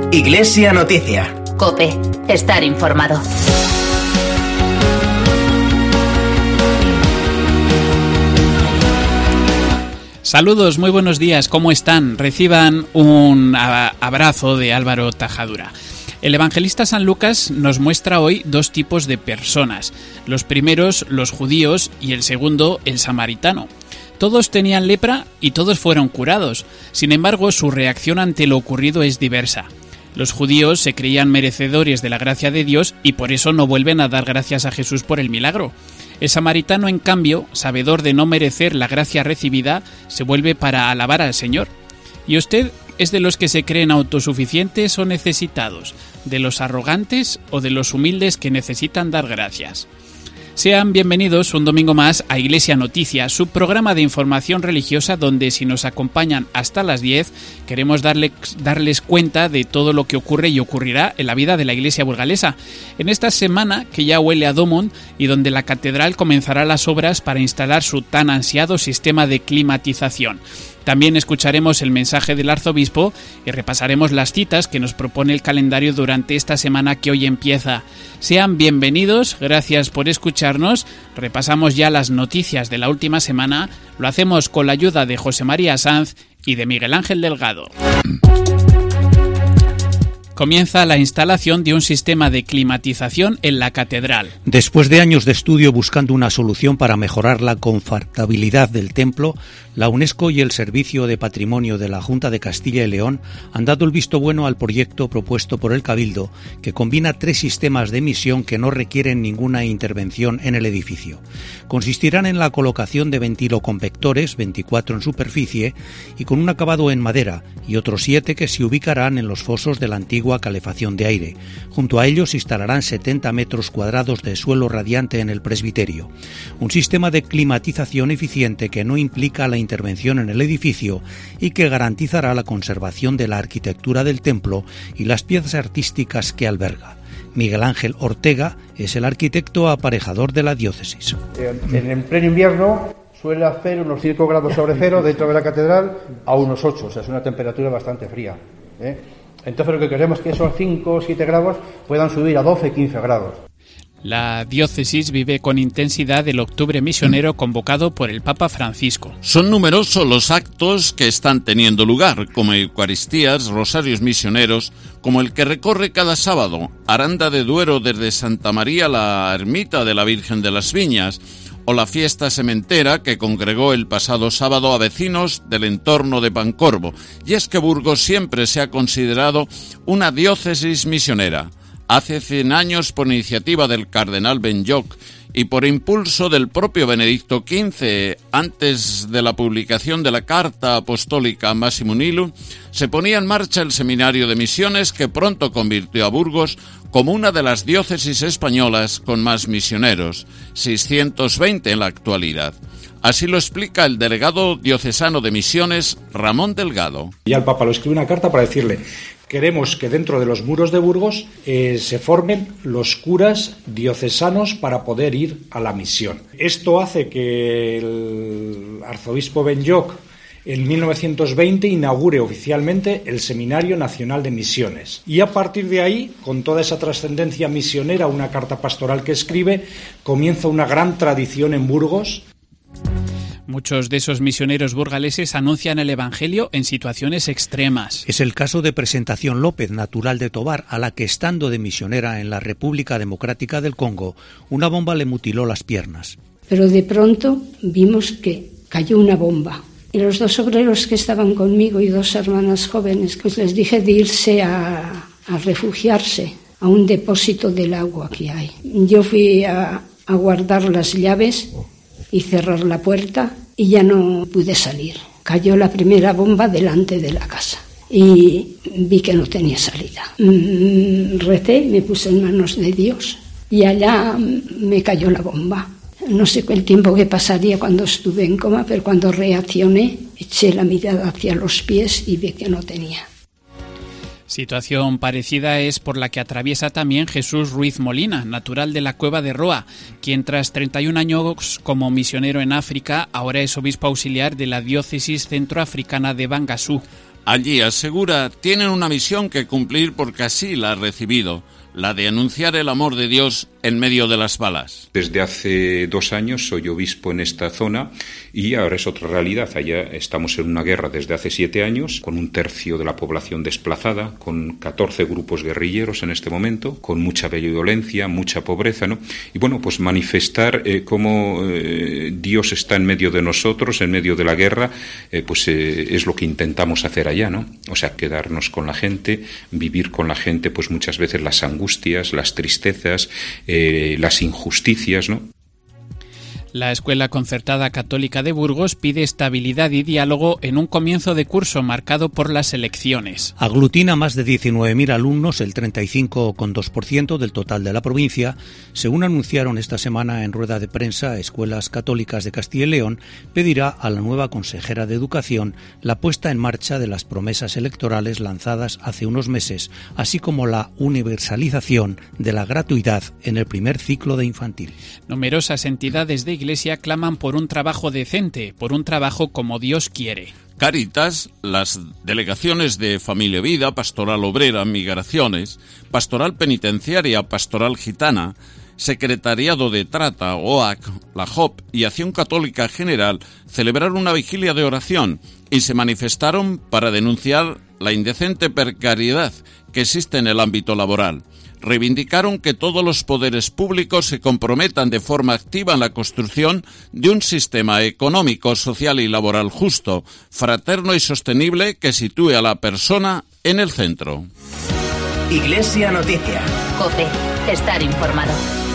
Iglesia Noticia. COPE. Estar informado. Saludos, muy buenos días, ¿cómo están? Reciban un abrazo de Álvaro Tajadura. El evangelista San Lucas nos muestra hoy dos tipos de personas. Los primeros, los judíos, y el segundo, el samaritano. Todos tenían lepra y todos fueron curados. Sin embargo, su reacción ante lo ocurrido es diversa. Los judíos se creían merecedores de la gracia de Dios y por eso no vuelven a dar gracias a Jesús por el milagro. El samaritano, en cambio, sabedor de no merecer la gracia recibida, se vuelve para alabar al Señor. ¿Y usted es de los que se creen autosuficientes o necesitados? ¿De los arrogantes o de los humildes que necesitan dar gracias? Sean bienvenidos un domingo más a Iglesia Noticia, su programa de información religiosa donde, si nos acompañan hasta las 10, queremos darles cuenta de todo lo que ocurre y ocurrirá en la vida de la Iglesia burgalesa. En esta semana, que ya huele a Domon y donde la catedral comenzará las obras para instalar su tan ansiado sistema de climatización. También escucharemos el mensaje del arzobispo y repasaremos las citas que nos propone el calendario durante esta semana que hoy empieza. Sean bienvenidos, gracias por escucharnos. Repasamos ya las noticias de la última semana. Lo hacemos con la ayuda de José María Sanz y de Miguel Ángel Delgado. Comienza la instalación de un sistema de climatización en la catedral. Después de años de estudio buscando una solución para mejorar la confortabilidad del templo, la UNESCO y el Servicio de Patrimonio de la Junta de Castilla y León han dado el visto bueno al proyecto propuesto por el Cabildo, que combina 3 sistemas de emisión que no requieren ninguna intervención en el edificio. Consistirán en la colocación de ventiloconvectores, 24 en superficie, y con un acabado en madera, y otros 7 que se ubicarán en los fosos de la antigua calefacción de aire. Junto a ellos se instalarán 70 metros cuadrados de suelo radiante en el presbiterio. Un sistema de climatización eficiente que no implica la intervención en el edificio y que garantizará la conservación de la arquitectura del templo y las piezas artísticas que alberga. Miguel Ángel Ortega es el arquitecto aparejador de la diócesis. En pleno invierno suele hacer unos 5 grados sobre cero dentro de la catedral a unos 8, o sea, es una temperatura bastante fría. Entonces lo que queremos es que esos 5 o 7 grados puedan subir a 12-15 grados. La diócesis vive con intensidad el octubre misionero convocado por el Papa Francisco. Son numerosos los actos que están teniendo lugar, como Eucaristías, rosarios misioneros, como el que recorre cada sábado Aranda de Duero desde Santa María a la ermita de la Virgen de las Viñas, o la fiesta sementera que congregó el pasado sábado a vecinos del entorno de Pancorbo. Y es que Burgos siempre se ha considerado una diócesis misionera. Hace 100 años, por iniciativa del cardenal Benlloch y por impulso del propio Benedicto XV, antes de la publicación de la Carta Apostólica Massimo Nilum, se ponía en marcha el Seminario de Misiones que pronto convirtió a Burgos como una de las diócesis españolas con más misioneros, 620 en la actualidad. Así lo explica el delegado diocesano de Misiones, Ramón Delgado. Ya el Papa lo escribió una carta para decirle: queremos que dentro de los muros de Burgos se formen los curas diocesanos para poder ir a la misión. Esto hace que el arzobispo Benlloch en 1920 inaugure oficialmente el Seminario Nacional de Misiones. Y a partir de ahí, con toda esa trascendencia misionera, una carta pastoral que escribe, comienza una gran tradición en Burgos. Muchos de esos misioneros burgaleses anuncian el Evangelio en situaciones extremas. Es el caso de Presentación López, natural de Tobar, a la que, estando de misionera en la República Democrática del Congo, una bomba le mutiló las piernas. Pero de pronto vimos que cayó una bomba. Y los 2 obreros que estaban conmigo y 2 hermanas jóvenes, pues les dije de irse a refugiarse a un depósito del agua que hay. Yo fui a guardar las llaves y cerrar la puerta y ya no pude salir. Cayó la primera bomba delante de la casa y vi que no tenía salida. Recé, me puse en manos de Dios y allá me cayó la bomba. No sé el tiempo que pasaría cuando estuve en coma, pero cuando reaccioné eché la mirada hacia los pies y vi que no tenía. Situación parecida es por la que atraviesa también Jesús Ruiz Molina, natural de la Cueva de Roa, quien tras 31 años como misionero en África, ahora es obispo auxiliar de la diócesis centroafricana de Bangasú. Allí, asegura, tienen una misión que cumplir porque así la ha recibido, la de anunciar el amor de Dios en medio de las balas. Desde hace 2 años soy obispo en esta zona y ahora es otra realidad. Allá estamos en una guerra desde hace 7 años, con 1/3 de la población desplazada, con 14 grupos guerrilleros en este momento, con mucha violencia, mucha pobreza, ¿no? Y bueno, pues manifestar cómo Dios está en medio de nosotros, en medio de la guerra, es lo que intentamos hacer allá, ¿no? O sea, quedarnos con la gente, vivir con la gente, pues muchas veces las angustias, las tristezas, las injusticias, ¿no? La Escuela Concertada Católica de Burgos pide estabilidad y diálogo en un comienzo de curso marcado por las elecciones. Aglutina más de 19.000 alumnos, el 35,2% del total de la provincia. Según anunciaron esta semana en rueda de prensa, Escuelas Católicas de Castilla y León pedirá a la nueva consejera de Educación la puesta en marcha de las promesas electorales lanzadas hace unos meses, así como la universalización de la gratuidad en el primer ciclo de infantil. Numerosas entidades de Iglesia claman por un trabajo decente, por un trabajo como Dios quiere. Cáritas, las delegaciones de Familia Vida, Pastoral Obrera, Migraciones, Pastoral Penitenciaria, Pastoral Gitana, Secretariado de Trata, OAC, la JOP y Acción Católica General celebraron una vigilia de oración y se manifestaron para denunciar la indecente precariedad que existe en el ámbito laboral. Reivindicaron que todos los poderes públicos se comprometan de forma activa en la construcción de un sistema económico, social y laboral justo, fraterno y sostenible que sitúe a la persona en el centro. Iglesia Noticia. COPE. Estar informado.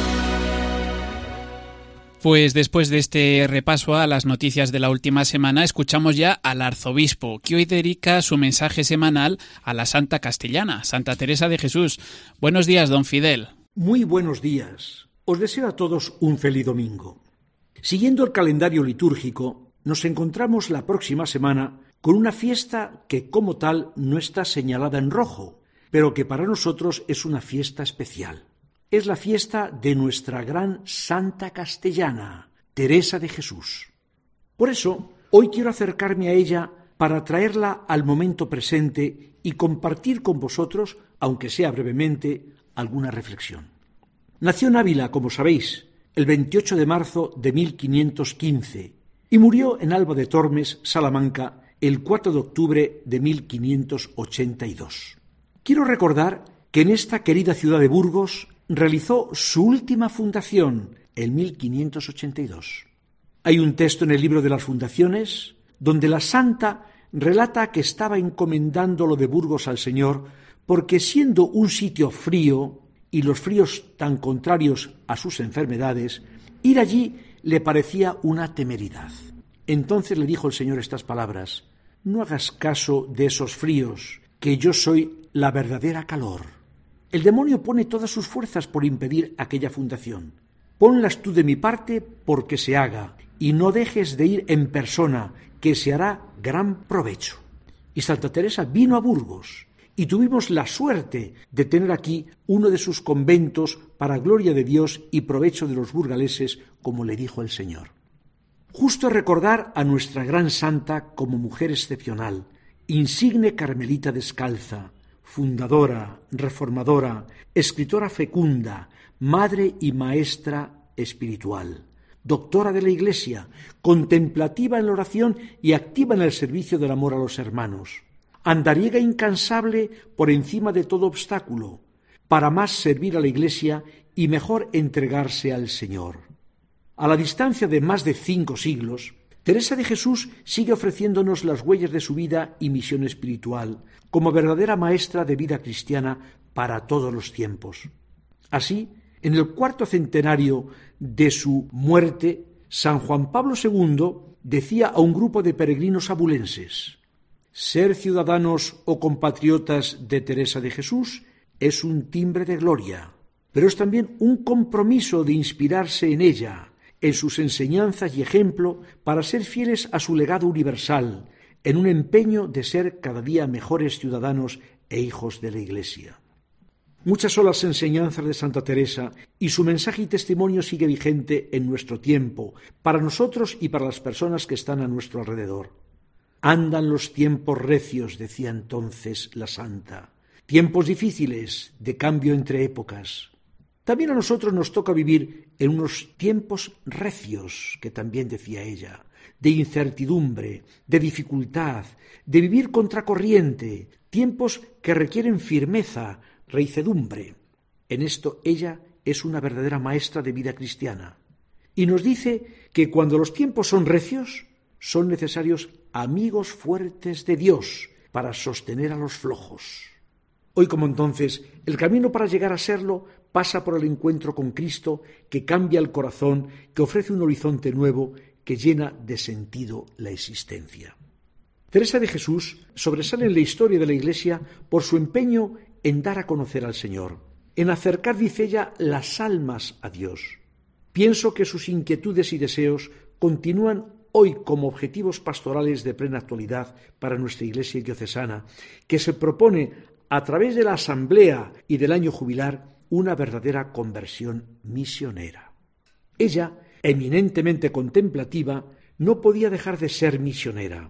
Pues después de este repaso a las noticias de la última semana, escuchamos ya al arzobispo, que hoy dedica su mensaje semanal a la Santa Castellana, Santa Teresa de Jesús. Buenos días, don Fidel. Muy buenos días. Os deseo a todos un feliz domingo. Siguiendo el calendario litúrgico, nos encontramos la próxima semana con una fiesta que como tal no está señalada en rojo, pero que para nosotros es una fiesta especial. Es la fiesta de nuestra gran Santa Castellana, Teresa de Jesús. Por eso, hoy quiero acercarme a ella para traerla al momento presente y compartir con vosotros, aunque sea brevemente, alguna reflexión. Nació en Ávila, como sabéis, el 28 de marzo de 1515 y murió en Alba de Tormes, Salamanca, el 4 de octubre de 1582. Quiero recordar que en esta querida ciudad de Burgos realizó su última fundación en 1582. Hay un texto en el libro de las fundaciones donde la santa relata que estaba encomendando lo de Burgos al Señor porque, siendo un sitio frío y los fríos tan contrarios a sus enfermedades, ir allí le parecía una temeridad. Entonces le dijo el Señor estas palabras: no hagas caso de esos fríos, que yo soy la verdadera calor. El demonio pone todas sus fuerzas por impedir aquella fundación. Ponlas tú de mi parte porque se haga, y no dejes de ir en persona, que se hará gran provecho. Y Santa Teresa vino a Burgos, y tuvimos la suerte de tener aquí uno de sus conventos para gloria de Dios y provecho de los burgaleses, como le dijo el Señor. Justo recordar a nuestra gran santa como mujer excepcional, insigne carmelita descalza, fundadora, reformadora, escritora fecunda, madre y maestra espiritual, doctora de la Iglesia, contemplativa en la oración y activa en el servicio del amor a los hermanos, andariega incansable por encima de todo obstáculo, para más servir a la Iglesia y mejor entregarse al Señor. A la distancia de más de 5 siglos, Teresa de Jesús sigue ofreciéndonos las huellas de su vida y misión espiritual, como verdadera maestra de vida cristiana para todos los tiempos. Así, en el 4º centenario de su muerte, San Juan Pablo II decía a un grupo de peregrinos abulenses: ser ciudadanos o compatriotas de Teresa de Jesús es un timbre de gloria, pero es también un compromiso de inspirarse en ella, en sus enseñanzas y ejemplo, para ser fieles a su legado universal, en un empeño de ser cada día mejores ciudadanos e hijos de la Iglesia. Muchas son las enseñanzas de Santa Teresa y su mensaje y testimonio sigue vigente en nuestro tiempo, para nosotros y para las personas que están a nuestro alrededor. Andan los tiempos recios, decía entonces la santa. Tiempos difíciles de cambio entre épocas. También a nosotros nos toca vivir en unos tiempos recios, que también decía ella, de incertidumbre, de dificultad, de vivir contracorriente, tiempos que requieren firmeza, reicedumbre. En esto ella es una verdadera maestra de vida cristiana. Y nos dice que cuando los tiempos son recios, son necesarios amigos fuertes de Dios para sostener a los flojos. Hoy como entonces, el camino para llegar a serlo pasa por el encuentro con Cristo, que cambia el corazón, que ofrece un horizonte nuevo, que llena de sentido la existencia. Teresa de Jesús sobresale en la historia de la Iglesia por su empeño en dar a conocer al Señor, en acercar, dice ella, las almas a Dios. Pienso que sus inquietudes y deseos continúan hoy como objetivos pastorales de plena actualidad para nuestra Iglesia diocesana, que se propone, a través de la asamblea y del año jubilar, una verdadera conversión misionera. Ella, eminentemente contemplativa, no podía dejar de ser misionera.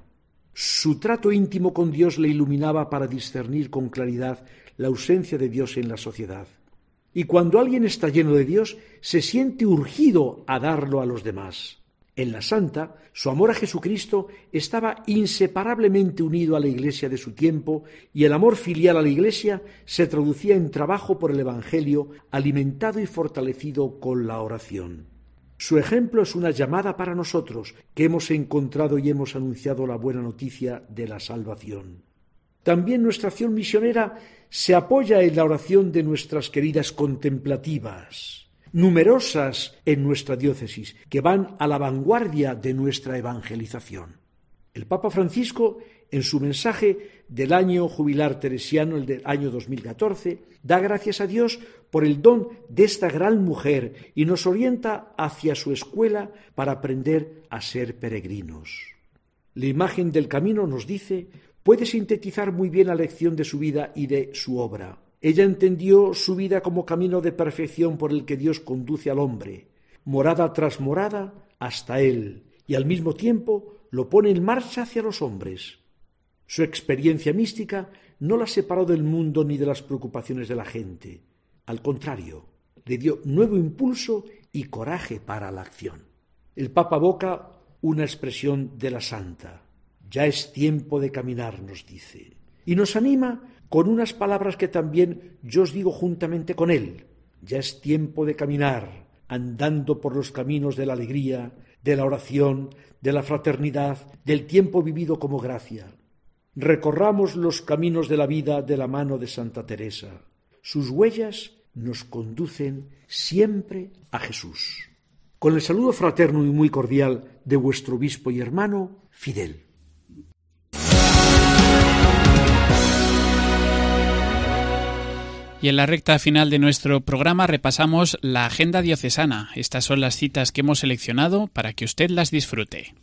Su trato íntimo con Dios le iluminaba para discernir con claridad la ausencia de Dios en la sociedad. Y cuando alguien está lleno de Dios, se siente urgido a darlo a los demás. En la santa, su amor a Jesucristo estaba inseparablemente unido a la Iglesia de su tiempo, y el amor filial a la Iglesia se traducía en trabajo por el Evangelio, alimentado y fortalecido con la oración. Su ejemplo es una llamada para nosotros, que hemos encontrado y hemos anunciado la buena noticia de la salvación. También nuestra acción misionera se apoya en la oración de nuestras queridas contemplativas, numerosas en nuestra diócesis, que van a la vanguardia de nuestra evangelización. El Papa Francisco, en su mensaje del año jubilar teresiano, el del año 2014, da gracias a Dios por el don de esta gran mujer y nos orienta hacia su escuela para aprender a ser peregrinos. La imagen del camino, nos dice, puede sintetizar muy bien la lección de su vida y de su obra. Ella entendió su vida como camino de perfección por el que Dios conduce al hombre, morada tras morada hasta Él, y al mismo tiempo lo pone en marcha hacia los hombres. Su experiencia mística no la separó del mundo ni de las preocupaciones de la gente. Al contrario, le dio nuevo impulso y coraje para la acción. El Papa evoca una expresión de la santa. Ya es tiempo de caminar, nos dice, y nos anima con unas palabras que también yo os digo juntamente con él. Ya es tiempo de caminar, andando por los caminos de la alegría, de la oración, de la fraternidad, del tiempo vivido como gracia. Recorramos los caminos de la vida de la mano de Santa Teresa. Sus huellas nos conducen siempre a Jesús. Con el saludo fraterno y muy cordial de vuestro obispo y hermano, Fidel. Y en la recta final de nuestro programa repasamos la agenda diocesana. Estas son las citas que hemos seleccionado para que usted las disfrute.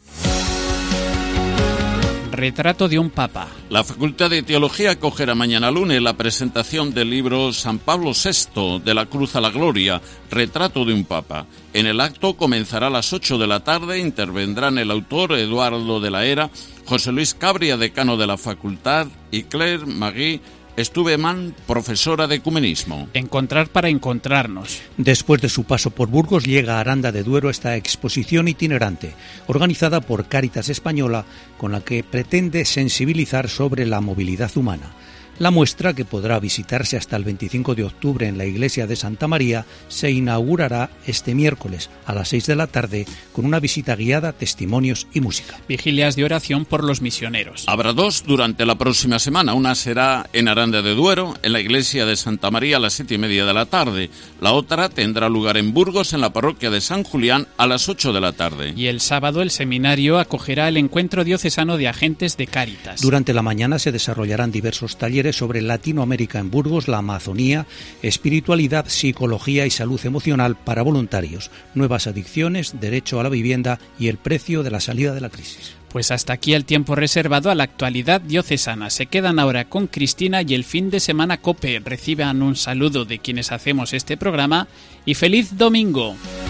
Retrato de un Papa. La Facultad de Teología acogerá mañana lunes la presentación del libro San Pablo VI, de la Cruz a la Gloria, Retrato de un Papa. En el acto comenzará a las 8 de la tarde, intervendrán el autor Eduardo de la Hera, José Luis Cabria, decano de la facultad, y Claire Magui Estuveman, profesora de ecumenismo. Encontrar para encontrarnos. Después de su paso por Burgos, llega a Aranda de Duero esta exposición itinerante, organizada por Cáritas Española, con la que pretende sensibilizar sobre la movilidad humana. La muestra, que podrá visitarse hasta el 25 de octubre en la iglesia de Santa María, se inaugurará este miércoles a las 6 de la tarde con una visita guiada, testimonios y música. Vigilias de oración por los misioneros. Habrá dos durante la próxima semana. Una será en Aranda de Duero, en la iglesia de Santa María a las 7:30 de la tarde. La otra tendrá lugar en Burgos, en la parroquia de San Julián, a las 8 de la tarde. Y el sábado el seminario acogerá el encuentro diocesano de agentes de Cáritas. Durante la mañana se desarrollarán diversos talleres sobre Latinoamérica en Burgos, la Amazonía, espiritualidad, psicología y salud emocional para voluntarios, nuevas adicciones, derecho a la vivienda y el precio de la salida de la crisis. Pues hasta aquí el tiempo reservado a la actualidad diocesana. Se quedan ahora con Cristina y el fin de semana COPE. Reciban un saludo de quienes hacemos este programa y ¡feliz domingo!